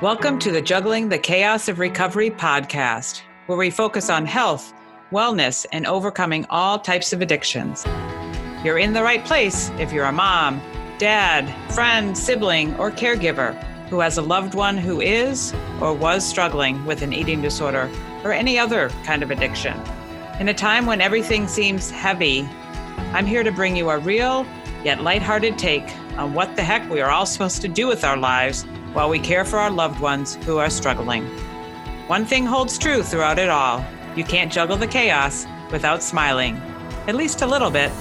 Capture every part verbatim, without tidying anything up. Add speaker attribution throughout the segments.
Speaker 1: Welcome to the Juggling the Chaos of Recovery podcast, where we focus on health, wellness, and overcoming all types of addictions. You're in the right place if you're a mom, dad, friend, sibling, or caregiver who has a loved one who is or was struggling with an eating disorder or any other kind of addiction. In a time when everything seems heavy, I'm here to bring you a real yet lighthearted take on what the heck we are all supposed to do with our lives while we care for our loved ones who are struggling. One thing holds true throughout it all. You can't juggle the chaos without smiling, at least a little bit.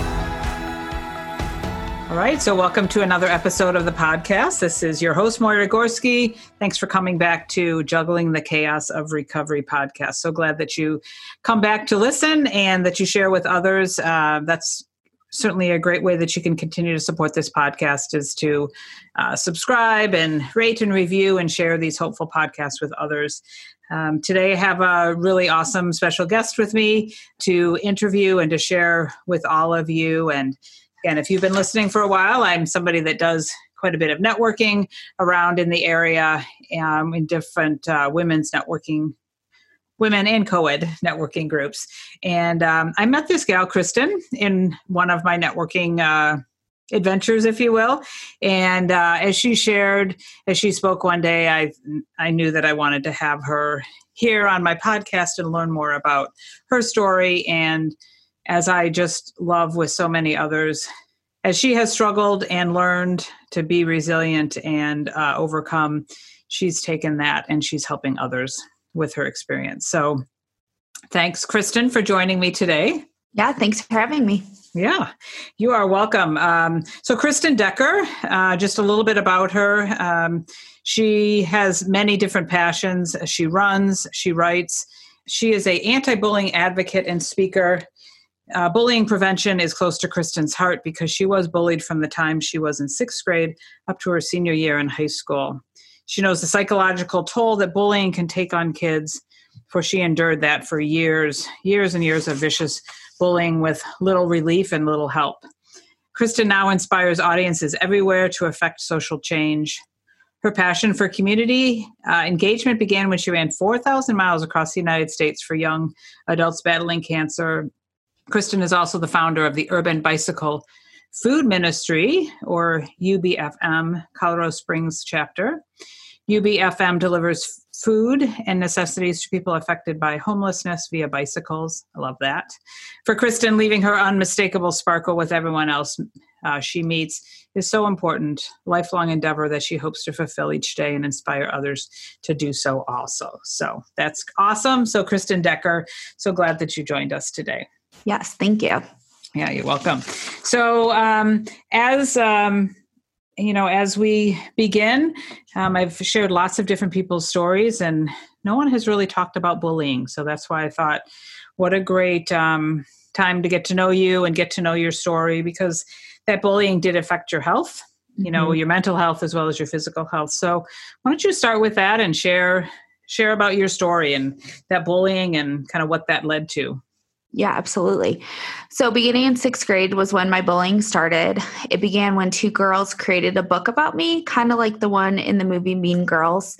Speaker 1: All right, so welcome to another episode of the podcast. This is your host, Moira Gorski. Thanks for coming back to Juggling the Chaos of Recovery podcast. So glad that you come back to listen and that you share with others. Uh, that's certainly a great way that you can continue to support this podcast is to uh, subscribe and rate and review and share these hopeful podcasts with others. Um, today I have a really awesome special guest with me to interview and to share with all of you. And again, if you've been listening for a while, I'm somebody that does quite a bit of networking around in the area um, in different uh, women's networking women and co-ed networking groups. And um, I met this gal, Kristen, in one of my networking uh, adventures, if you will. And uh, as she shared, as she spoke one day, I I knew that I wanted to have her here on my podcast and learn more about her story. And as I just love with so many others, as she has struggled and learned to be resilient and uh, overcome, she's taken that and she's helping others with her experience. So thanks, Kristen, for joining me today.
Speaker 2: Yeah, thanks for having me.
Speaker 1: Yeah, you are welcome. Um, so Kristen Decker, uh, just a little bit about her. Um, she has many different passions. She runs, she writes. She is an anti-bullying advocate and speaker. Uh, bullying prevention is close to Kristen's heart because she was bullied from the time she was in sixth grade up to her senior year in high school. She knows the psychological toll that bullying can take on kids, for she endured that for years, years and years of vicious bullying with little relief and little help. Kristen now inspires audiences everywhere to affect social change. Her passion for community uh, engagement began when she ran four thousand miles across the United States for young adults battling cancer. Kristen is also the founder of the Urban Bicycle Food Ministry, or U B F M, Colorado Springs chapter. U B F M delivers food and necessities to people affected by homelessness via bicycles. I love that. For Kristen, leaving her unmistakable sparkle with everyone else uh, she meets is so important, lifelong endeavor that she hopes to fulfill each day and inspire others to do so also. So that's awesome. So Kristen Decker, so glad that you joined us today.
Speaker 2: Yes, thank you.
Speaker 1: Yeah, you're welcome. So um, as, um, you know, as we begin, um, I've shared lots of different people's stories and no one has really talked about bullying. So that's why I thought, what a great um, time to get to know you and get to know your story, because that bullying did affect your health, you know, mm-hmm. your mental health as well as your physical health. So why don't you start with that and share, share about your story and that bullying and kind of what that led to.
Speaker 2: Yeah, absolutely. So beginning in sixth grade was when my bullying started. It began when two girls created a book about me, kind of like the one in the movie Mean Girls.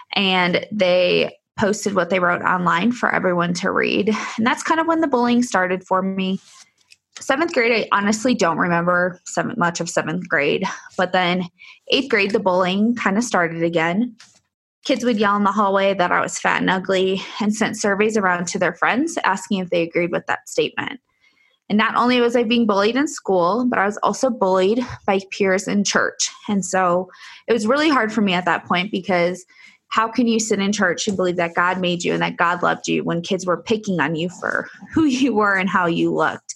Speaker 2: And they posted what they wrote online for everyone to read. And that's kind of when the bullying started for me. Seventh grade, I honestly don't remember seven, much of seventh grade. But then eighth grade, the bullying kind of started again. Kids would yell in the hallway that I was fat and ugly and sent surveys around to their friends asking if they agreed with that statement. And not only was I being bullied in school, but I was also bullied by peers in church. And so it was really hard for me at that point because how can you sit in church and believe that God made you and that God loved you when kids were picking on you for who you were and how you looked?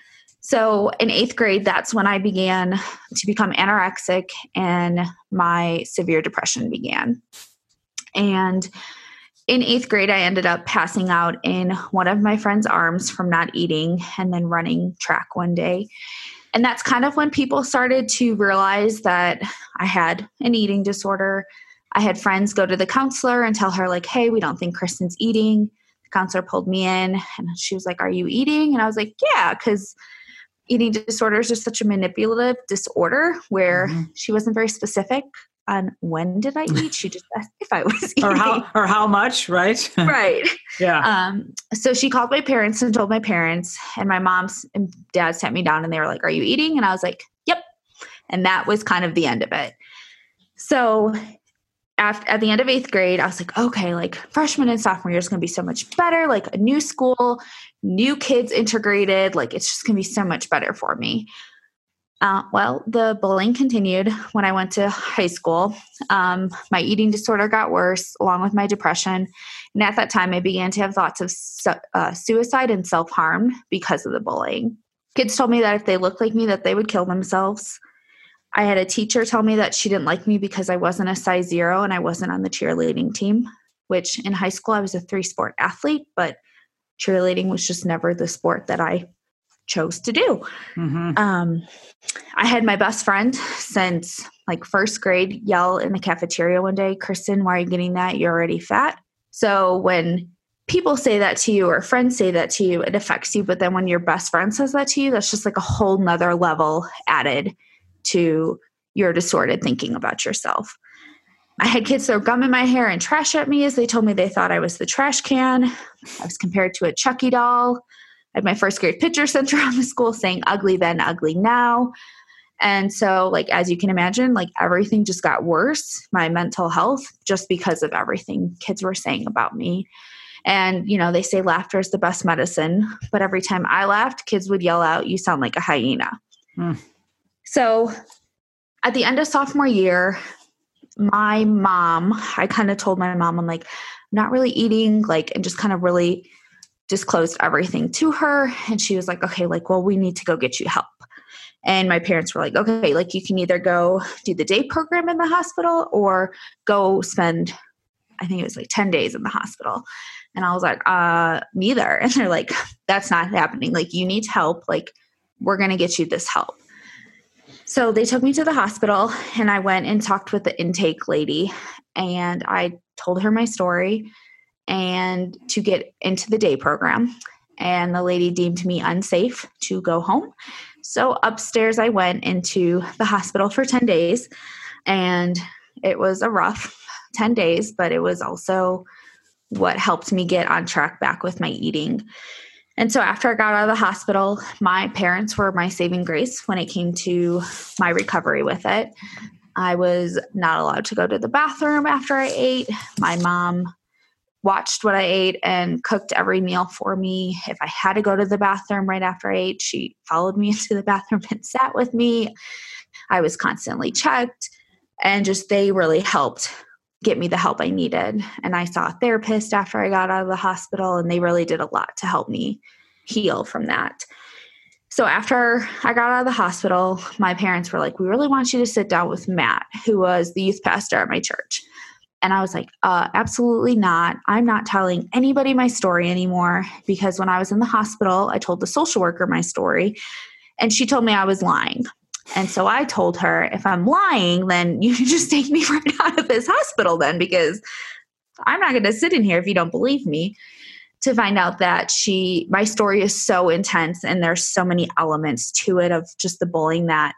Speaker 2: So in eighth grade, that's when I began to become anorexic and my severe depression began. And in eighth grade, I ended up passing out in one of my friend's arms from not eating and then running track one day. And that's kind of when people started to realize that I had an eating disorder. I had friends go to the counselor and tell her like, hey, we don't think Kristen's eating. The counselor pulled me in and she was like, are you eating? And I was like, yeah, because eating disorder is just such a manipulative disorder where mm-hmm. she wasn't very specific on when did I eat. She just asked if I was eating.
Speaker 1: Or how, or how much, right?
Speaker 2: Right.
Speaker 1: Yeah.
Speaker 2: Um, so she called my parents and told my parents, and my mom's and dad sat me down and they were like, are you eating? And I was like, yep. And that was kind of the end of it. So after, at the end of eighth grade, I was like, okay, like freshman and sophomore year is going to be so much better. Like a new school, new kids integrated. Like it's just going to be so much better for me. Uh, well, the bullying continued when I went to high school. Um, my eating disorder got worse along with my depression. And at that time, I began to have thoughts of su- uh, suicide and self-harm because of the bullying. Kids told me that if they looked like me, that they would kill themselves. I had a teacher tell me that she didn't like me because I wasn't a size zero and I wasn't on the cheerleading team, which in high school I was a three-sport athlete, but cheerleading was just never the sport that I chose to do. Mm-hmm. Um, I had my best friend since like first grade yell in the cafeteria one day, Kristen, why are you getting that? You're already fat. So when people say that to you or friends say that to you, it affects you. But then when your best friend says that to you, that's just like a whole nother level added to your distorted thinking about yourself. I had kids throw gum in my hair and trash at me as they told me they thought I was the trash can. I was compared to a Chucky doll. I had my first grade picture sent around the school saying ugly then, ugly now. And so, like, as you can imagine, like everything just got worse, my mental health, just because of everything kids were saying about me. And, you know, they say laughter is the best medicine. But every time I laughed, kids would yell out, you sound like a hyena. Mm. So at the end of sophomore year, my mom, I kind of told my mom, I'm like, I'm not really eating, like, and just kind of really disclosed everything to her. And she was like, okay, like, well, we need to go get you help. And my parents were like, okay, like you can either go do the day program in the hospital or go spend, I think it was like ten days in the hospital. And I was like, uh, neither. And they're like, that's not happening. Like, you need help. Like, we're going to get you this help. So they took me to the hospital and I went and talked with the intake lady and I told her my story and to get into the day program. And the lady deemed me unsafe to go home. So upstairs I went into the hospital for ten days and it was a rough ten days, but it was also what helped me get on track back with my eating. And so after I got out of the hospital, my parents were my saving grace when it came to my recovery with it. I was not allowed to go to the bathroom after I ate. My mom watched what I ate and cooked every meal for me. If I had to go to the bathroom right after I ate, she followed me into the bathroom and sat with me. I was constantly checked and just they really helped get me the help I needed. And I saw a therapist after I got out of the hospital and they really did a lot to help me heal from that. So after I got out of the hospital, my parents were like, we really want you to sit down with Matt, who was the youth pastor at my church. And I was like, uh, absolutely not. I'm not telling anybody my story anymore because when I was in the hospital, I told the social worker my story and she told me I was lying. And so I told her, if I'm lying, then you should just take me right out of this hospital then because I'm not going to sit in here if you don't believe me. To find out that she, my story is so intense and there's so many elements to it of just the bullying that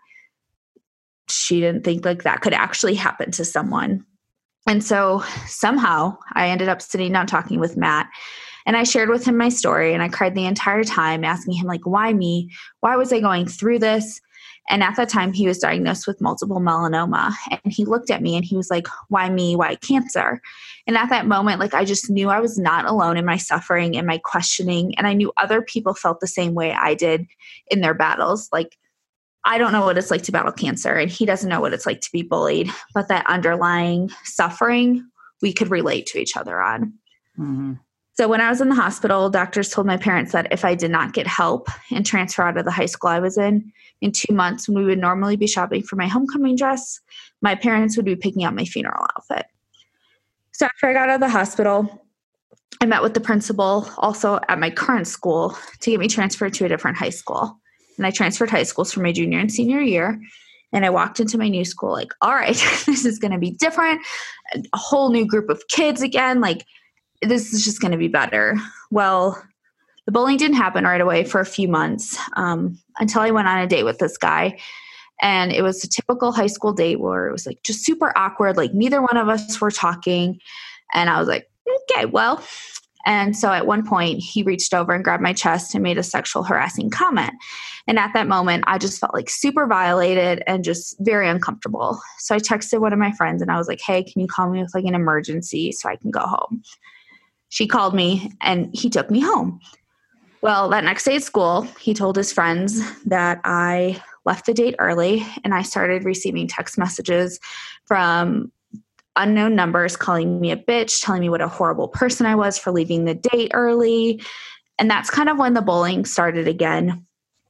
Speaker 2: she didn't think like that could actually happen to someone. And so somehow I ended up sitting down talking with Matt and I shared with him my story and I cried the entire time asking him like, why me? Why was I going through this? And at that time he was diagnosed with multiple melanoma and he looked at me and he was like, why me? Why cancer? And at that moment, like I just knew I was not alone in my suffering and my questioning. And I knew other people felt the same way I did in their battles. Like, I don't know what it's like to battle cancer and he doesn't know what it's like to be bullied, but that underlying suffering we could relate to each other on. Mm-hmm. So when I was in the hospital, doctors told my parents that if I did not get help and transfer out of the high school I was in, in two months when we would normally be shopping for my homecoming dress, my parents would be picking out my funeral outfit. So after I got out of the hospital, I met with the principal also at my current school to get me transferred to a different high school. And I transferred high schools for my junior and senior year. And I walked into my new school like, all right, this is going to be different. A whole new group of kids again. Like, this is just going to be better. Well, the bullying didn't happen right away for a few months um, until I went on a date with this guy. And it was a typical high school date where it was like just super awkward. Like neither one of us were talking. And I was like, okay, well. And so at one point he reached over and grabbed my chest and made a sexual harassing comment. And at that moment, I just felt like super violated and just very uncomfortable. So I texted one of my friends and I was like, hey, can you call me with like an emergency so I can go home? She called me and he took me home. Well, that next day at school, he told his friends that I left the date early and I started receiving text messages from unknown numbers calling me a bitch, telling me what a horrible person I was for leaving the date early. And that's kind of when the bullying started again.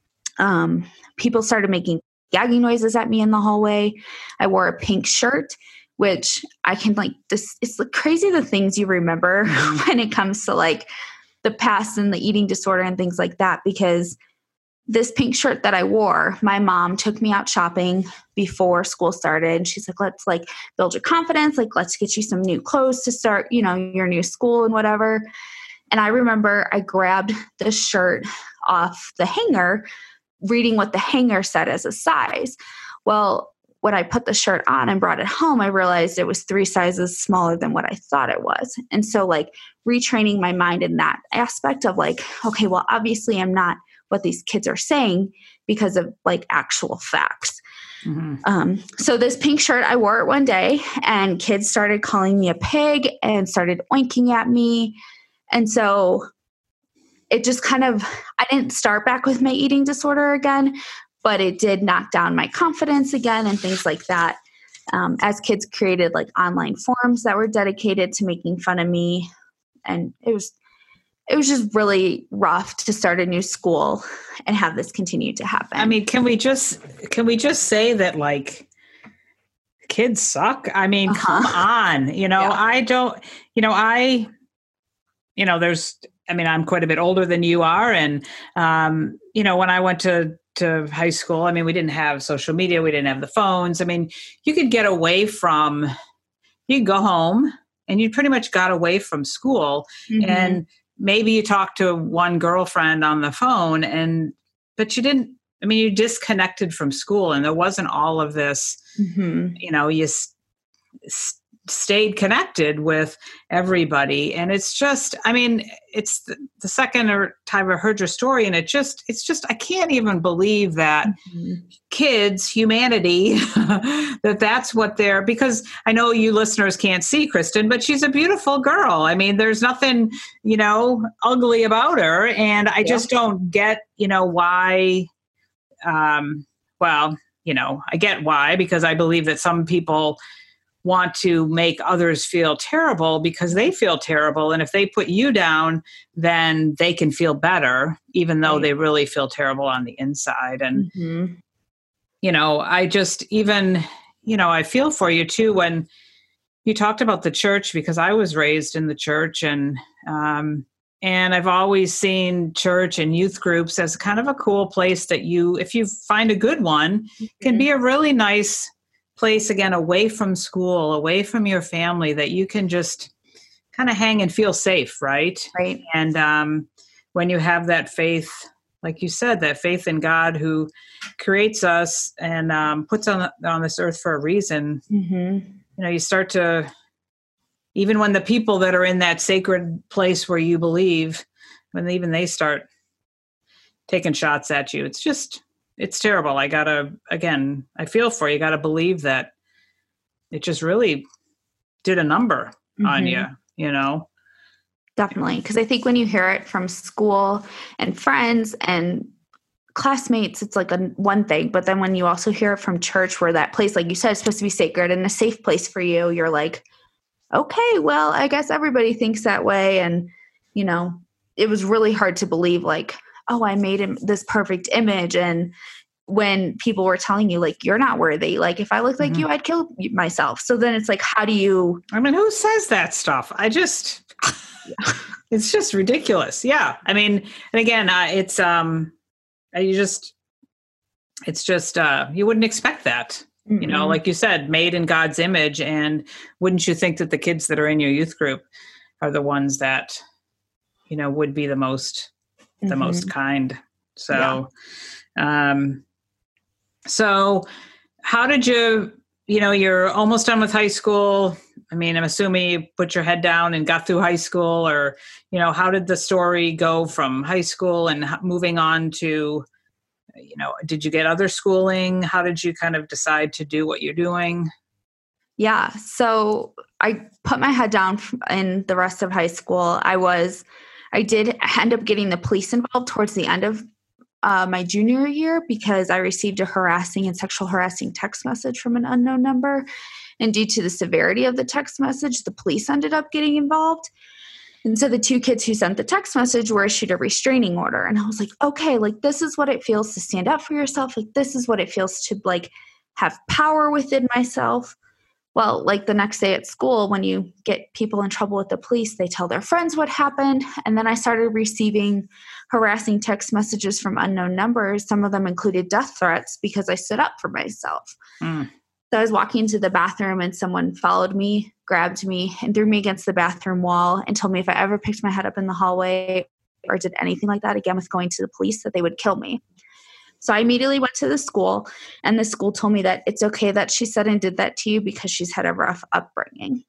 Speaker 2: Um, people started making gagging noises at me in the hallway. I wore a pink shirt, which I can like this. It's like crazy the things you remember when it comes to like the past and the eating disorder and things like that, because this pink shirt that I wore, my mom took me out shopping before school started. She's like, let's like build your confidence. Like, let's get you some new clothes to start, you know, your new school and whatever. And I remember I grabbed the shirt off the hanger, reading what the hanger said as a size. Well, when I put the shirt on and brought it home, I realized it was three sizes smaller than what I thought it was. And so like retraining my mind in that aspect of like, okay, well, obviously I'm not what these kids are saying because of like actual facts. Mm-hmm. Um, so this pink shirt, I wore it one day and kids started calling me a pig and started oinking at me. And so it just kind of, I didn't start back with my eating disorder again, but it did knock down my confidence again and things like that. Um, as kids created like online forums that were dedicated to making fun of me. And it was, it was just really rough to start a new school and have this continue to happen.
Speaker 1: I mean, can we just, can we just say that like kids suck? I mean, uh-huh. Come on, you know, yeah. I don't, you know, I, you know, there's, I mean, I'm quite a bit older than you are. And, um, you know, when I went to, to high school, I mean, we didn't have social media. We didn't have the phones. I mean, you could get away from, you could go home and you pretty much got away from school. Mm-hmm. And maybe you talked to one girlfriend on the phone and, but you didn't, I mean, you disconnected from school and there wasn't all of this, mm-hmm. you know, you s- s- stayed connected with everybody. And it's just, I mean, it's the, the second or time I heard your story and it just, it's just, I can't even believe that mm-hmm. kids, humanity, that that's what they're, because I know you listeners can't see Kristen, but she's a beautiful girl. I mean, there's nothing, you know, ugly about her. And I yeah. just don't get, you know, why, um, well, you know, I get why, because I believe that some people want to make others feel terrible because they feel terrible. And if they put you down, then they can feel better, even though right. they really feel terrible on the inside. And, mm-hmm. you know, I just even, you know, I feel for you too, when you talked about the church, because I was raised in the church and, um, and I've always seen church and youth groups as kind of a cool place that you, if you find a good one, mm-hmm. can be a really nice place, again, away from school, away from your family, that you can just kind of hang and feel safe, right?
Speaker 2: Right.
Speaker 1: And um, when you have that faith, like you said, that faith in God who creates us and um, puts on on this earth for a reason, mm-hmm. you know, you start to, even when the people that are in that sacred place where you believe, when even they start taking shots at you, it's just, it's terrible. I gotta, again, I feel for you. You gotta believe that it just really did a number mm-hmm. on you, you know?
Speaker 2: Definitely. Because I think when you hear it from school and friends and classmates, it's like a one thing. But then when you also hear it from church, where that place, like you said, is supposed to be sacred and a safe place for you, you're like, okay, well, I guess everybody thinks that way. And, you know, it was really hard to believe like, oh, I made him this perfect image. And when people were telling you like, you're not worthy, like if I looked like mm-hmm. you, I'd kill myself. So then it's like, how do you,
Speaker 1: I mean, who says that stuff? I just, it's just ridiculous. Yeah. I mean, and again, uh, it's, um, you just, it's just, uh, you wouldn't expect that, mm-hmm. you know, like you said, made in God's image. And wouldn't you think that the kids that are in your youth group are the ones that, you know, would be the most, the mm-hmm. most kind. So, yeah. um, So how did you, you know, you're almost done with high school. I mean, I'm assuming you put your head down and got through high school, or, you know, how did the story go from high school and moving on to, you know, did you get other schooling? How did you kind of decide to do what you're doing?
Speaker 2: Yeah. So I put my head down in the rest of high school. I was, I did end up getting the police involved towards the end of uh, my junior year because I received a harassing and sexual harassing text message from an unknown number. And due to the severity of the text message, the police ended up getting involved. And so the two kids who sent the text message were issued a restraining order. And I was like, okay, like this is what it feels to stand up for yourself. Like this is what it feels to like have power within myself. Well, like the next day at school, when you get people in trouble with the police, they tell their friends what happened. And then I started receiving harassing text messages from unknown numbers. Some of them included death threats because I stood up for myself. Mm. So I was walking into the bathroom and someone followed me, grabbed me, and threw me against the bathroom wall and told me if I ever picked my head up in the hallway or did anything like that again with going to the police, that they would kill me. So I immediately went to the school, and the school told me that it's okay that she said and did that to you because she's had a rough upbringing.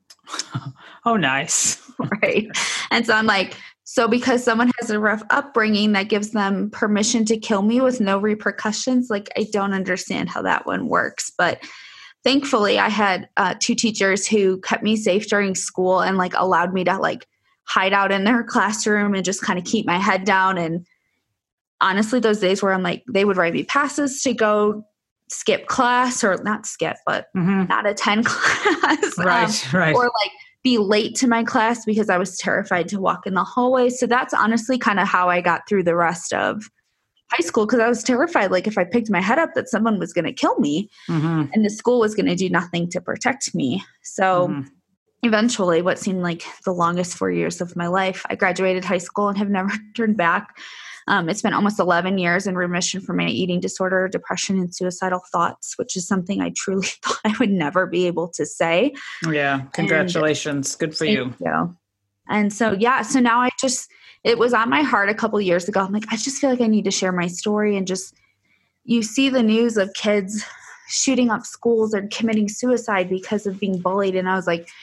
Speaker 1: Oh, nice.
Speaker 2: Right. And so I'm like, so because someone has a rough upbringing, that gives them permission to kill me with no repercussions? Like, I don't understand how that one works. But thankfully, I had uh, two teachers who kept me safe during school and like allowed me to like hide out in their classroom and just kind of keep my head down. And honestly, those days where I'm like, they would write me passes to go skip class, or not skip, but mm-hmm. not attend class.
Speaker 1: Right,
Speaker 2: um,
Speaker 1: right.
Speaker 2: Or like be late to my class because I was terrified to walk in the hallway. So that's honestly kind of how I got through the rest of high school, because I was terrified, like if I picked my head up, that someone was going to kill me mm-hmm. and the school was going to do nothing to protect me. So mm-hmm. eventually, what seemed like the longest four years of my life, I graduated high school and have never turned back. Um, it's been almost eleven years in remission from my eating disorder, depression, and suicidal thoughts, which is something I truly thought I would never be able to say.
Speaker 1: Yeah. Congratulations. And Good for you.
Speaker 2: you. And so, yeah, so now I just, it was on my heart a couple of years ago. I'm like, I just feel like I need to share my story. And just, you see the news of kids shooting up schools and committing suicide because of being bullied. And I was like,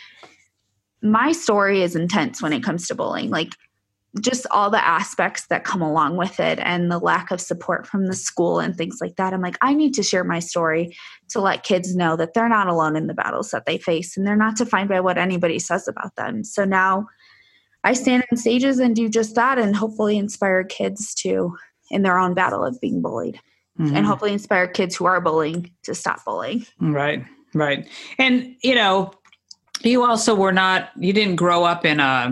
Speaker 2: my story is intense when it comes to bullying. Like, just all the aspects that come along with it and the lack of support from the school and things like that. I'm like, I need to share my story to let kids know that they're not alone in the battles that they face and they're not defined by what anybody says about them. So now I stand on stages and do just that and hopefully inspire kids to, in their own battle of being bullied, mm-hmm. and hopefully inspire kids who are bullying to stop bullying.
Speaker 1: Right, right. And, you know, you also were not, you didn't grow up in a,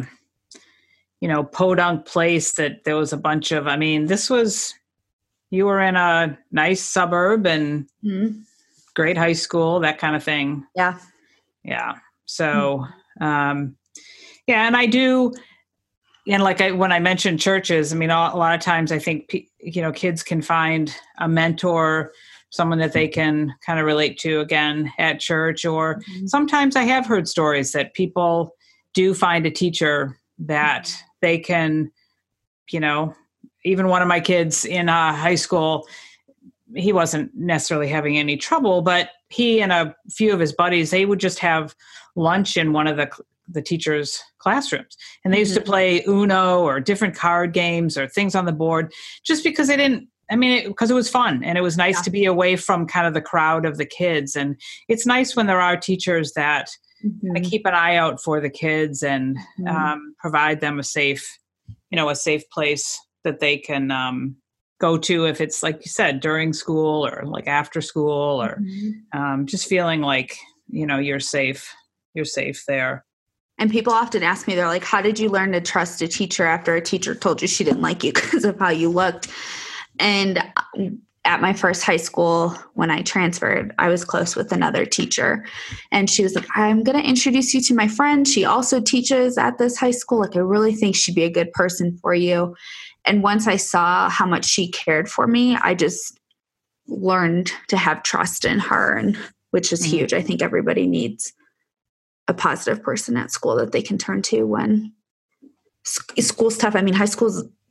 Speaker 1: you know, podunk place that there was a bunch of, I mean, this was, you were in a nice suburb and mm-hmm. great high school, that kind of thing.
Speaker 2: Yeah.
Speaker 1: Yeah. So, mm-hmm. um, yeah. And I do, and like I, when I mentioned churches, I mean, a lot of times I think, you know, kids can find a mentor, someone that they can kind of relate to again at church, or mm-hmm. sometimes I have heard stories that people do find a teacher that they can, you know, even one of my kids in uh, high school, he wasn't necessarily having any trouble, but he and a few of his buddies, they would just have lunch in one of the the teacher's classrooms. And they used mm-hmm. to play Uno or different card games or things on the board just because they didn't, I mean, because it, it was fun and it was nice yeah. to be away from kind of the crowd of the kids. And it's nice when there are teachers that mm-hmm. keep an eye out for the kids and mm-hmm. um, provide them a safe, you know, a safe place that they can um, go to if it's, like you said, during school or like after school or mm-hmm. um, just feeling like, you know, you're safe, you're safe there.
Speaker 2: And people often ask me, they're like, how did you learn to trust a teacher after a teacher told you she didn't like you because of how you looked? And at my first high school, when I transferred, I was close with another teacher. And she was like, I'm going to introduce you to my friend. She also teaches at this high school. Like, I really think she'd be a good person for you. And once I saw how much she cared for me, I just learned to have trust in her, and which is mm-hmm. huge. I think everybody needs a positive person at school that they can turn to when school's tough. I mean, high school's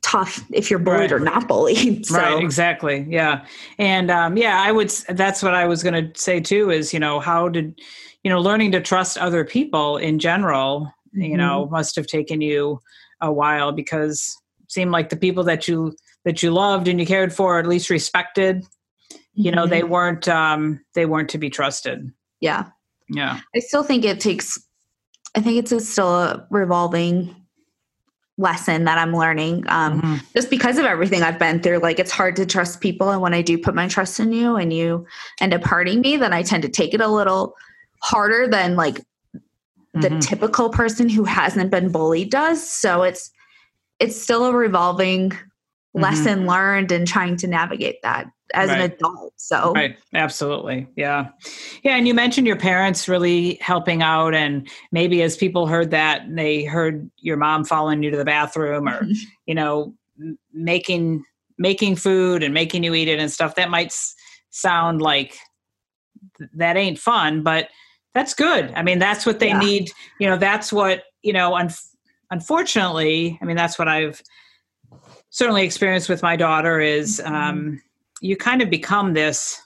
Speaker 2: tough if you're bullied
Speaker 1: Right.
Speaker 2: or not bullied. So.
Speaker 1: Right, exactly. Yeah. And um, yeah, I would, that's what I was going to say too, is, you know, how did, you know, learning to trust other people in general, mm-hmm. you know, must have taken you a while, because it seemed like the people that you, that you loved and you cared for, or at least respected, you know, mm-hmm. they weren't, um, they weren't to be trusted.
Speaker 2: Yeah.
Speaker 1: Yeah.
Speaker 2: I still think it takes, I think it's a, still a revolving lesson that I'm learning, um, mm-hmm. just because of everything I've been through. Like, it's hard to trust people. And when I do put my trust in you and you end up hurting me, then I tend to take it a little harder than like mm-hmm. the typical person who hasn't been bullied does. So it's, it's still a revolving mm-hmm. lesson learned and trying to navigate that as right. an adult. So,
Speaker 1: right. Absolutely. Yeah. Yeah. And you mentioned your parents really helping out, and maybe as people heard that, they heard your mom following you to the bathroom, or, mm-hmm. you know, making, making food and making you eat it and stuff. That might s- sound like th- that ain't fun, but that's good. I mean, that's what they yeah. need. You know, that's what, you know, un- unfortunately, I mean, that's what I've certainly experienced with my daughter is, mm-hmm. um, you kind of become this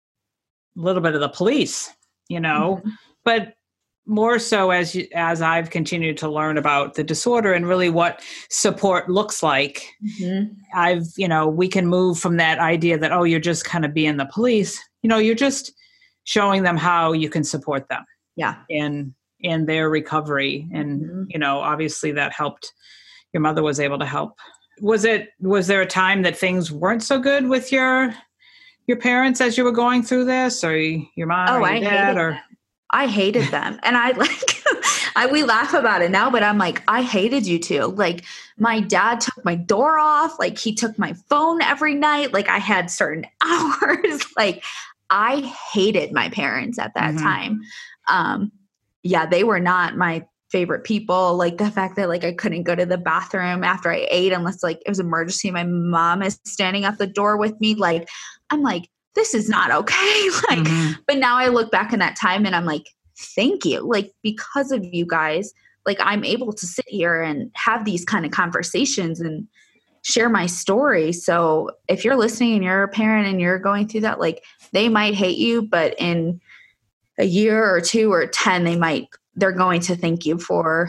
Speaker 1: little bit of the police, you know, mm-hmm. but more so as you, as I've continued to learn about the disorder and really what support looks like, mm-hmm. I've, you know, we can move from that idea that, oh, you're just kind of being the police, you know, you're just showing them how you can support them.
Speaker 2: Yeah.
Speaker 1: In, in their recovery. And, mm-hmm. you know, obviously that helped. Your mother was able to help. Was it, was there a time that things weren't so good with your, your parents as you were going through this, or your mom
Speaker 2: oh,
Speaker 1: or your
Speaker 2: I
Speaker 1: dad?
Speaker 2: hated
Speaker 1: Or
Speaker 2: them. I hated them. And I like, I, we laugh about it now, but I'm like, I hated you too. Like, my dad took my door off. Like, he took my phone every night. Like, I had certain hours. Like, I hated my parents at that mm-hmm. time. Um, yeah, they were not my favorite people. Like, the fact that like I couldn't go to the bathroom after I ate unless like it was an emergency. My mom is standing at the door with me. Like, I'm like, this is not okay. Like, mm-hmm. but now I look back in that time and I'm like, thank you. Like, because of you guys, like I'm able to sit here and have these kind of conversations and share my story. So if you're listening and you're a parent and you're going through that, like, they might hate you, but in a year or two or ten, they might, they're going to thank you for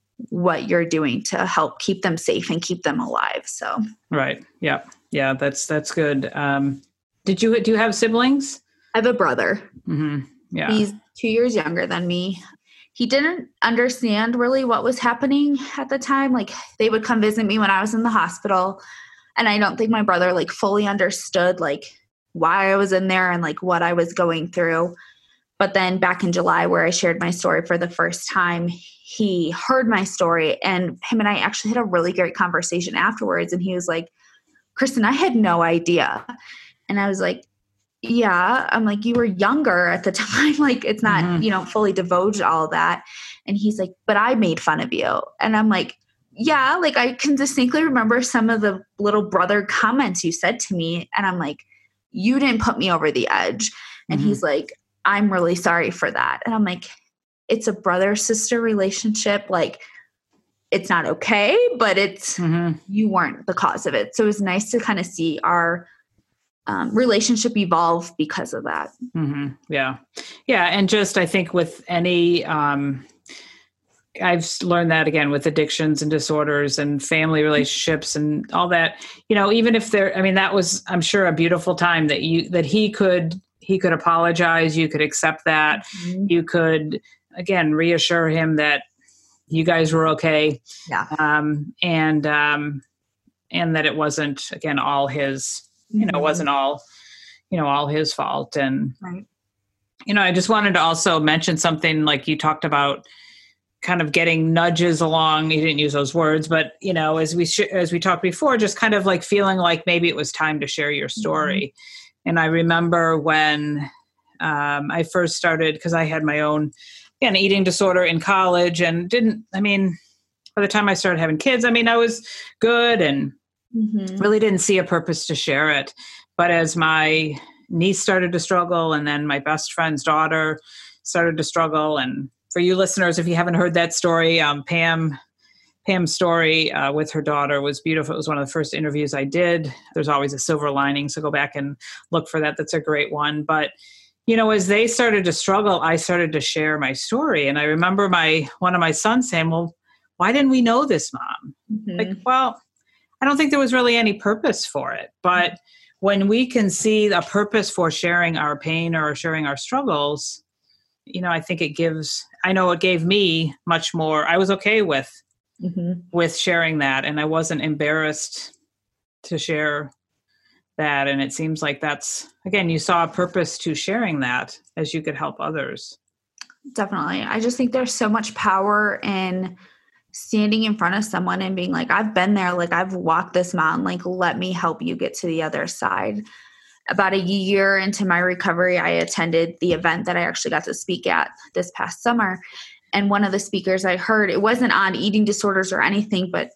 Speaker 2: what you're doing to help keep them safe and keep them alive. So,
Speaker 1: right. Yeah. Yeah. That's, that's good. Um, did you, do you have siblings?
Speaker 2: I have a brother.
Speaker 1: Mm-hmm. Yeah.
Speaker 2: He's two years younger than me. He didn't understand really what was happening at the time. Like, they would come visit me when I was in the hospital. And I don't think my brother like fully understood like why I was in there and like what I was going through. But then back in July, where I shared my story for the first time, he heard my story, and him and I actually had a really great conversation afterwards. And he was like, Kristen, I had no idea. And I was like, yeah. I'm like, you were younger at the time. Like, it's not, mm-hmm. you know, fully divulged all of that. And he's like, but I made fun of you. And I'm like, yeah, like I can distinctly remember some of the little brother comments you said to me. And I'm like, you didn't put me over the edge. And mm-hmm. he's like, I'm really sorry for that. And I'm like, it's a brother-sister relationship. Like, it's not okay, but it's, mm-hmm. you weren't the cause of it. So it was nice to kind of see our um, relationship evolve because of that.
Speaker 1: Mm-hmm. Yeah. Yeah. And just, I think with any, um, I've learned that again with addictions and disorders and family relationships and all that, you know, even if there, I mean, that was, I'm sure, a beautiful time that you, that he could, he could apologize. You could accept that. Mm-hmm. You could, again, reassure him that you guys were okay.
Speaker 2: Yeah.
Speaker 1: Um, and, um, and that it wasn't, again, all his, you know, mm-hmm. wasn't all, you know, all his fault. And,
Speaker 2: right.
Speaker 1: you know, I just wanted to also mention something like you talked about kind of getting nudges along. You didn't use those words, but, you know, as we, sh- as we talked before, just kind of like feeling like maybe it was time to share your story. Mm-hmm. And I remember when um, I first started, because I had my own an eating disorder in college and didn't, I mean, by the time I started having kids, I mean, I was good and mm-hmm. really didn't see a purpose to share it. But as my niece started to struggle, and then my best friend's daughter started to struggle. And for you listeners, if you haven't heard that story, um, Pam, Pam's story uh, with her daughter was beautiful. It was one of the first interviews I did. There's always a silver lining, so go back and look for that. That's a great one. But, you know, as they started to struggle, I started to share my story. And I remember my one of my sons saying, well, why didn't we know this, Mom? Mm-hmm. Like, well, I don't think there was really any purpose for it. But when we can see a purpose for sharing our pain or sharing our struggles, you know, I think it gives, I know it gave me much more. I was okay with, mm-hmm. with sharing that. And I wasn't embarrassed to share that. And it seems like that's, again, you saw a purpose to sharing that as you could help others.
Speaker 2: Definitely. I just think there's so much power in standing in front of someone and being like, I've been there, like I've walked this mountain, like let me help you get to the other side. About a year into my recovery, I attended the event that I actually got to speak at this past summer. And one of the speakers I heard, it wasn't on eating disorders or anything, but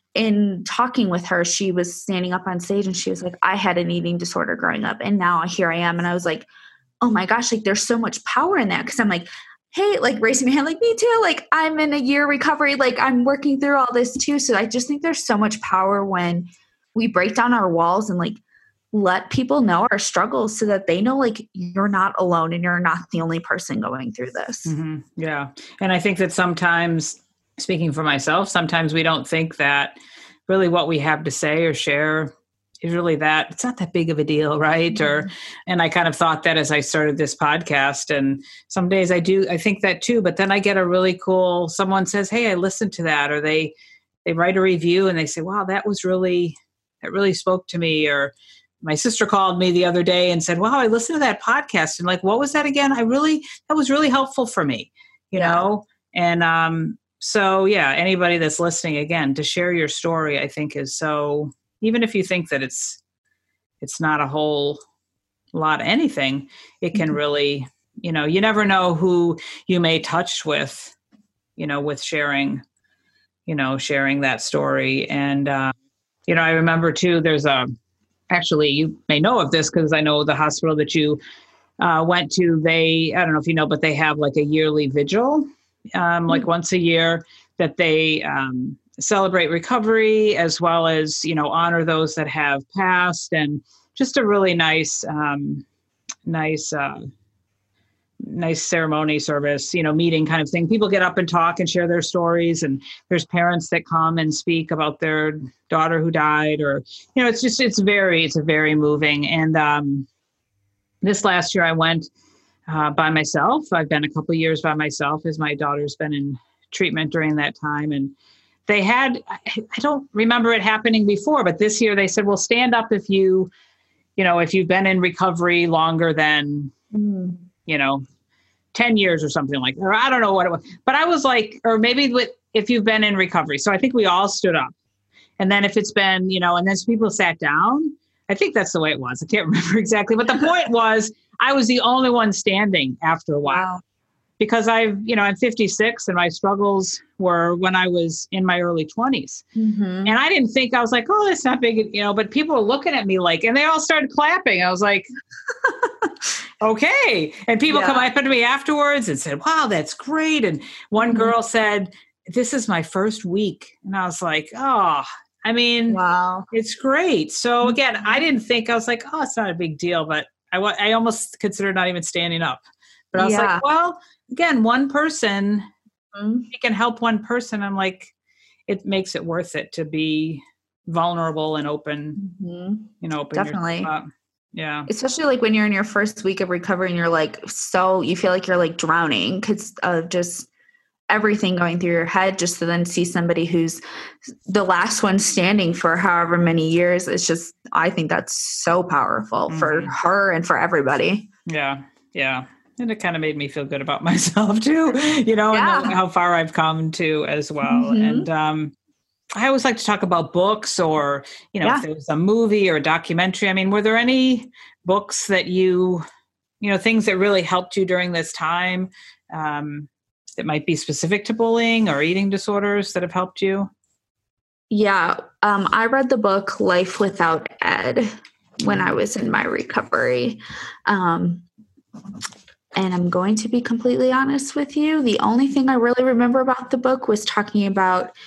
Speaker 2: in talking with her, she was standing up on stage and she was like, I had an eating disorder growing up and now here I am. And I was like, oh my gosh, like there's so much power in that. Cause I'm like, hey, like raising my hand, like me too. Like I'm in a year recovery, like I'm working through all this too. So I just think there's so much power when we break down our walls and like let people know our struggles so that they know like you're not alone and you're not the only person going through this.
Speaker 1: Mm-hmm. Yeah. And I think that sometimes, speaking for myself, sometimes we don't think that really what we have to say or share is really that, it's not that big of a deal, right? Mm-hmm. Or, and I kind of thought that as I started this podcast, and some days I do, I think that too, but then I get a really cool, someone says, hey, I listened to that, or they, they write a review and they say, wow, that was really, that really spoke to me. Or my sister called me the other day and said, wow, I listened to that podcast. And like, what was that again? I really, that was really helpful for me, you yeah. know? And, um, so yeah, anybody that's listening, again, to share your story, I think is so, even if you think that it's, it's not a whole lot of anything, it can mm-hmm. really, you know, you never know who you may touch with, you know, with sharing, you know, sharing that story. And, uh, you know, I remember too, there's a, actually, you may know of this because I know the hospital that you uh, went to, they, I don't know if you know, but they have like a yearly vigil, um, like mm-hmm. once a year that they um, celebrate recovery as well as, you know, honor those that have passed, and just a really nice, um, nice, uh, nice ceremony service, you know, meeting kind of thing. People get up and talk and share their stories, and there's parents that come and speak about their daughter who died, or, you know, it's just, it's very, it's a very moving. And um, this last year I went uh, by myself. I've been a couple of years by myself as my daughter's been in treatment during that time. And they had, I don't remember it happening before, but this year they said, well, stand up if you, you know, if you've been in recovery longer than, mm. you know, ten years or something like that. Or I don't know what it was, but I was like, or maybe with, if you've been in recovery. So I think we all stood up. And then if it's been, you know, and then people sat down, I think that's the way it was. I can't remember exactly. But the point was, I was the only one standing after a while. Wow. Because I've, you know, I'm fifty-six and my struggles were when I was in my early twenties. Mm-hmm. And I didn't think, I was like, oh, that's not big, you know, but people were looking at me like, and they all started clapping. I was like, okay. And people yeah. come up to me afterwards and said, wow, that's great. And one mm-hmm. girl said, this is my first week. And I was like, oh, I mean, wow, it's great. So again, I didn't think, I was like, oh, it's not a big deal, but I, I almost considered not even standing up. But I was yeah. like, well, again, one person, mm-hmm. you can help one person. I'm like, it makes it worth it to be vulnerable and open, mm-hmm. you know, open
Speaker 2: definitely.
Speaker 1: Your, yeah.
Speaker 2: Especially like when you're in your first week of recovery and you're like, so you feel like you're like drowning because of just everything going through your head, just to then see somebody who's the last one standing for however many years. It's just, I think that's so powerful mm-hmm. for her and for everybody.
Speaker 1: Yeah. Yeah. And it kind of made me feel good about myself too, you know, yeah. and how far I've come to as well. Mm-hmm. And um, I always like to talk about books or, you know, yeah. if there was a movie or a documentary. I mean, were there any books that you, you know, things that really helped you during this time um, that might be specific to bullying or eating disorders that have helped you?
Speaker 2: Yeah. Um, I read the book Life Without Ed when I was in my recovery. Um, And I'm going to be completely honest with you. The only thing I really remember about the book was talking about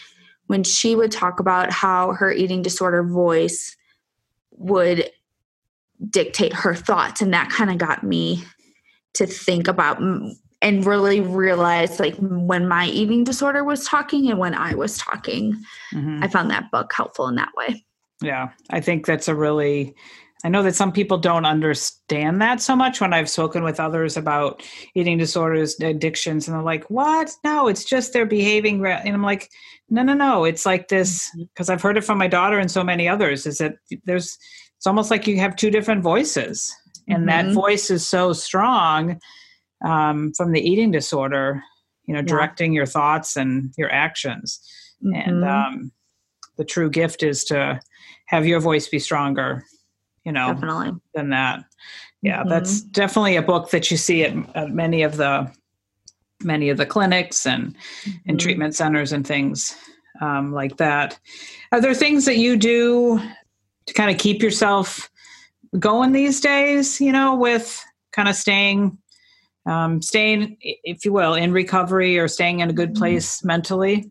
Speaker 2: when she would talk about how her eating disorder voice would dictate her thoughts. And that kind of got me to think about and really realize like when my eating disorder was talking and when I was talking. Mm-hmm. I found that book helpful in that way.
Speaker 1: Yeah, I think that's a really, I know that some people don't understand that so much when I've spoken with others about eating disorders, addictions, and they're like, what? No, it's just they're behaving. Re-. And I'm like, no, no, no. It's like this, because I've heard it from my daughter and so many others, is that there's, it's almost like you have two different voices. And mm-hmm. that voice is so strong um, from the eating disorder, you know, directing yeah. your thoughts and your actions. Mm-hmm. And um, the true gift is to have your voice be stronger, you know,
Speaker 2: definitely.
Speaker 1: than that. Yeah, mm-hmm. that's definitely a book that you see at, at many of the many of the clinics and, mm-hmm. and treatment centers and things um, like that. Are there things that you do to kind of keep yourself going these days, you know, with kind of staying, um, staying, if you will, in recovery or staying in a good place mm-hmm. mentally?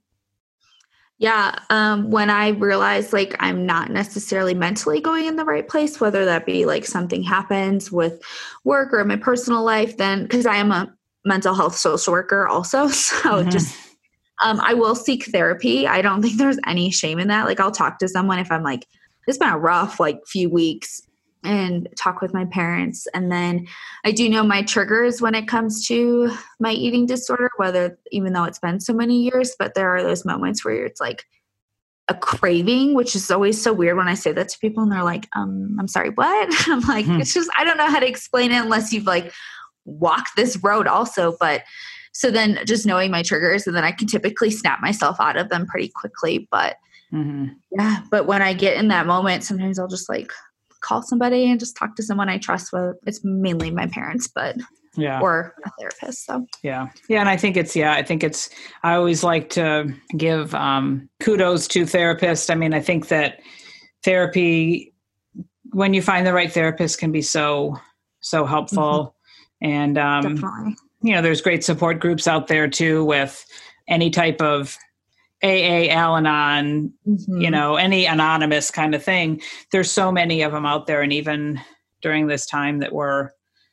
Speaker 2: Yeah. Um, when I realize like I'm not necessarily mentally going in the right place, whether that be like something happens with work or in my personal life, then because I am a mental health social worker also. So mm-hmm. just, um, I will seek therapy. I don't think there's any shame in that. Like I'll talk to someone if I'm like, it's been a rough like few weeks and talk with my parents. And then I do know my triggers when it comes to my eating disorder, whether, even though it's been so many years, but there are those moments where it's like a craving, which is always so weird when I say that to people and they're like, um, I'm sorry, what? I'm like, hmm. it's just, I don't know how to explain it unless you've like walked this road also. But so then just knowing my triggers, and then I can typically snap myself out of them pretty quickly. But mm-hmm. yeah, but when I get in that moment, sometimes I'll just like call somebody and just talk to someone I trust. With it's mainly my parents, but yeah, or a therapist. So
Speaker 1: yeah, yeah, and I think it's yeah, I think it's. I always like to give um, kudos to therapists. I mean, I think that therapy, when you find the right therapist, can be so so helpful, mm-hmm. and um, definitely, you know, there's great support groups out there too with any type of A A, Al-Anon, mm-hmm. you know, any anonymous kind of thing. There's so many of them out there. And even during this time that we're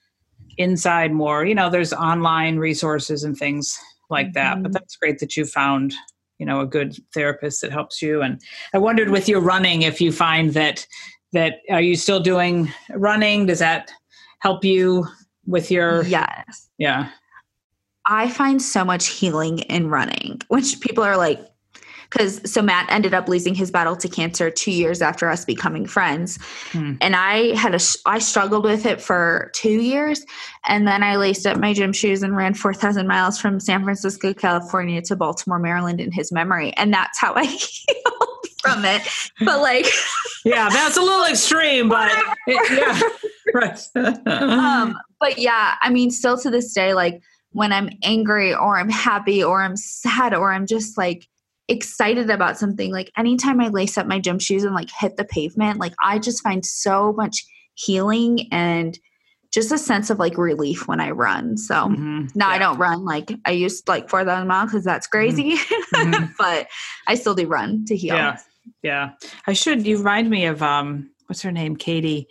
Speaker 1: inside more, you know, there's online resources and things like mm-hmm. that. But that's great that you found, you know, a good therapist that helps you. And I wondered with your running, if you find that, that are you still doing running? Does that help you with your?
Speaker 2: Yes.
Speaker 1: Yeah.
Speaker 2: I find so much healing in running, which people are like, because so Matt ended up losing his battle to cancer two years after us becoming friends. Hmm. And I had a, I struggled with it for two years. And then I laced up my gym shoes and ran four thousand miles from San Francisco, California to Baltimore, Maryland in his memory. And that's how I healed from it. But like,
Speaker 1: yeah, that's a little extreme, but it, yeah, right.
Speaker 2: um, but yeah, I mean, still to this day, like when I'm angry or I'm happy or I'm sad or I'm just like excited about something, like anytime I lace up my gym shoes and like hit the pavement, like I just find so much healing and just a sense of like relief when I run. So mm-hmm. now yeah. I don't run like I used like four thousand miles because that's crazy, mm-hmm. but I still do run to heal.
Speaker 1: Yeah. Yeah. I should, you remind me of, um, what's her name? Katie.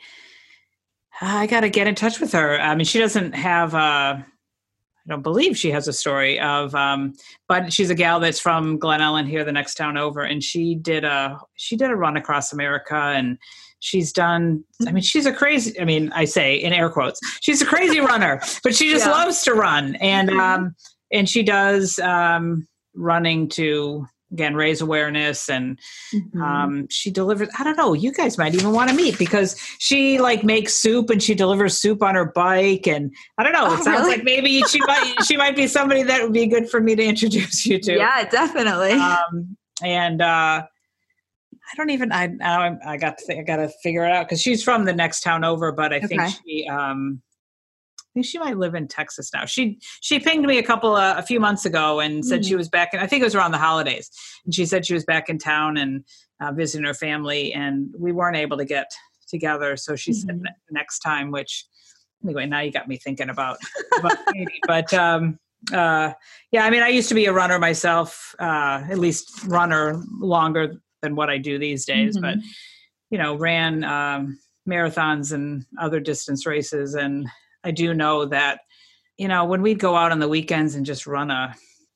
Speaker 1: I got to get in touch with her. I mean, she doesn't have a, I don't believe she has a story of, um, but she's a gal that's from Glen Ellen here, the next town over. And she did a, she did a run across America, and she's done, I mean, she's a crazy, I mean, I say in air quotes, she's a crazy runner, but she just yeah. loves to run. And, mm-hmm. um, and she does, um, running to, again, raise awareness. And mm-hmm. um, she delivers, I don't know, you guys might even want to meet, because she like makes soup and she delivers soup on her bike. And I don't know, it oh, sounds really? like maybe she might, she might be somebody that would be good for me to introduce you to.
Speaker 2: Yeah, definitely.
Speaker 1: Um, and uh, I don't even, I, I, I got to think, I got to figure it out, because she's from the next town over, but I okay. think she, um, I think she might live in Texas now. She she pinged me a couple uh, a few months ago and said mm. she was back in, I think it was around the holidays, and she said she was back in town and uh, visiting her family, and we weren't able to get together. So she mm-hmm. said next time, which anyway, now you got me thinking about, about Katie. But um, uh, yeah, I mean, I used to be a runner myself, uh, at least runner longer than what I do these days,
Speaker 2: Mm-hmm.
Speaker 1: but, you know, ran um, marathons and other distance races. And I do know that, you know, when we'd go out on the weekends and just run a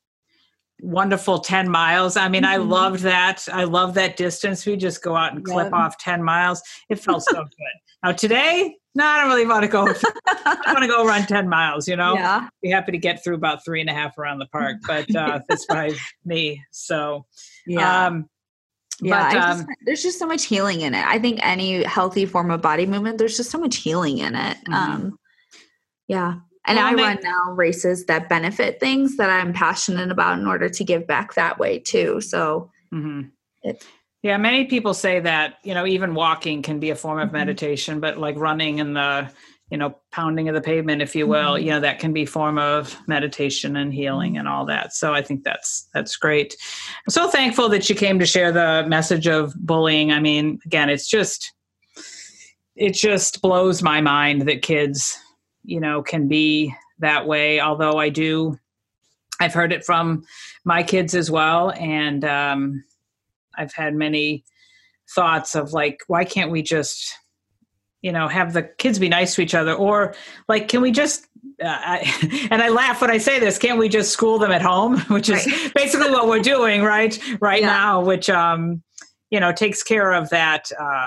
Speaker 1: wonderful ten miles. I mean, mm-hmm. I loved that. I love that distance. We just go out and clip yep. off ten miles. It felt so good. Now today, no, I don't really want to go. I want to go run ten miles, you know,
Speaker 2: yeah.
Speaker 1: be happy to get through about three and a half around the park, but uh, that's by me. So,
Speaker 2: yeah.
Speaker 1: Um,
Speaker 2: yeah,
Speaker 1: but,
Speaker 2: just,
Speaker 1: um,
Speaker 2: there's just so much healing in it. I think any healthy form of body movement, there's just so much healing in it. Mm-hmm. Um, yeah. And well, I run now races that benefit things that I'm passionate about in order to give back that way too. So
Speaker 1: mm-hmm.
Speaker 2: it,
Speaker 1: yeah, many people say that, you know, even walking can be a form of mm-hmm. meditation, but like running and the, you know, pounding of the pavement, if you will, mm-hmm. you know, that can be a form of meditation and healing mm-hmm. and all that. So I think that's, that's great. I'm so thankful that you came to share the message of bullying. I mean, again, it's just, it just blows my mind that kids, you know, can be that way. Although I do, I've heard it from my kids as well. And um, I've had many thoughts of like, why can't we just, you know, have the kids be nice to each other? Or like, can we just, uh, I, and I laugh when I say this, can't we just school them at home? Which is right. basically what we're doing right, right yeah. now, which, um, you know, takes care of that, uh,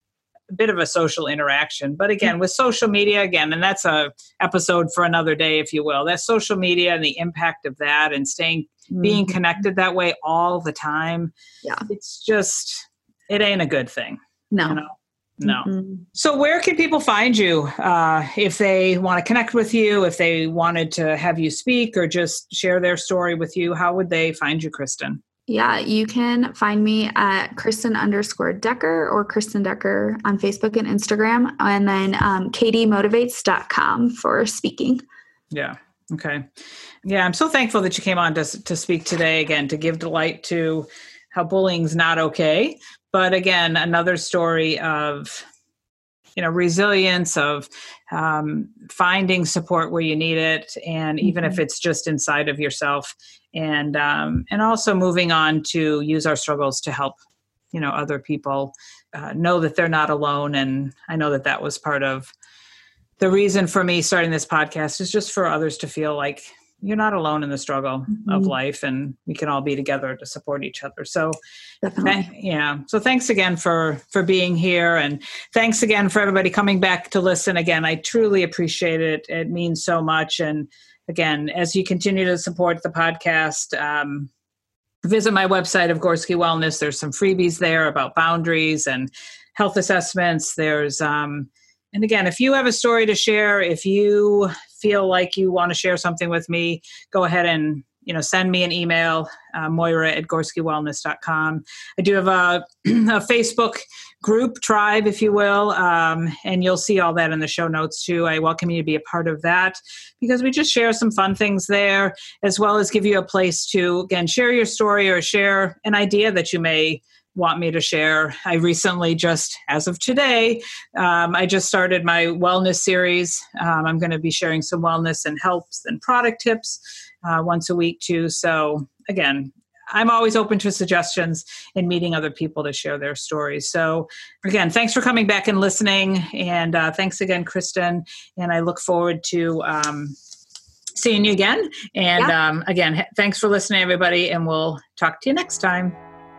Speaker 1: bit of a social interaction. But again, with social media, again, and that's a episode for another day, if you will, that social media and the impact of that and staying, mm-hmm. being connected that way all the time.
Speaker 2: Yeah.
Speaker 1: It's just, it ain't a good thing.
Speaker 2: No.
Speaker 1: You know? No.
Speaker 2: Mm-hmm.
Speaker 1: So where can people find you uh, if they want to connect with you, if they wanted to have you speak or just share their story with you? How would they find you, Kristen?
Speaker 2: Yeah, you can find me at Kristen underscore Decker or Kristen Decker on Facebook and Instagram, and then um, katie motivates dot com for speaking.
Speaker 1: Yeah. Okay. Yeah, I'm so thankful that you came on to to speak today again, to give delight to how bullying's not okay. But again, another story of, you know, resilience, of um, finding support where you need it. And even mm-hmm. if it's just inside of yourself, and, um, and also moving on to use our struggles to help, you know, other people uh, know that they're not alone. And I know that that was part of the reason for me starting this podcast, is just for others to feel like you're not alone in the struggle mm-hmm. of life, and we can all be together to support each other. So,
Speaker 2: Definitely.
Speaker 1: th- yeah. So thanks again for, for being here. And thanks again for everybody coming back to listen again. I truly appreciate it. It means so much. And again, as you continue to support the podcast, um, visit my website of Gorski Wellness. There's some freebies there about boundaries and health assessments. There's, um, and again, if you have a story to share, if you feel like you want to share something with me, go ahead and, you know, send me an email, uh, Moira at gorski wellness dot com. I do have a, a Facebook group, tribe, if you will, um, and you'll see all that in the show notes too. I welcome you to be a part of that, because we just share some fun things there, as well as give you a place to, again, share your story or share an idea that you may want me to share. I recently just, as of today, um, I just started my wellness series. Um, I'm going to be sharing some wellness and health and product tips uh, once a week too. So again, I'm always open to suggestions and meeting other people to share their stories. So again, thanks for coming back and listening. And uh, thanks again, Kristen. And I look forward to um, seeing you again. And yeah. um, again, thanks for listening, everybody. And we'll talk to you next time.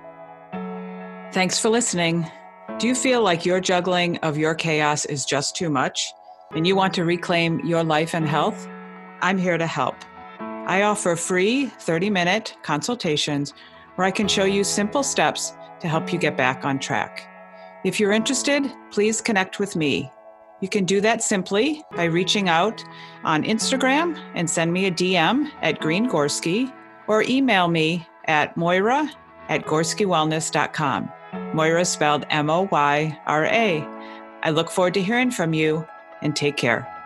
Speaker 1: Thanks for listening. Do you feel like your juggling of your chaos is just too much and you want to reclaim your life and health? I'm here to help. I offer free thirty-minute consultations where I can show you simple steps to help you get back on track. If you're interested, please connect with me. You can do that simply by reaching out on Instagram and send me a D M at Green Gorski, or email me at Moira at gorski wellness dot com. Moira spelled M O Y R A. I look forward to hearing from you, and take care.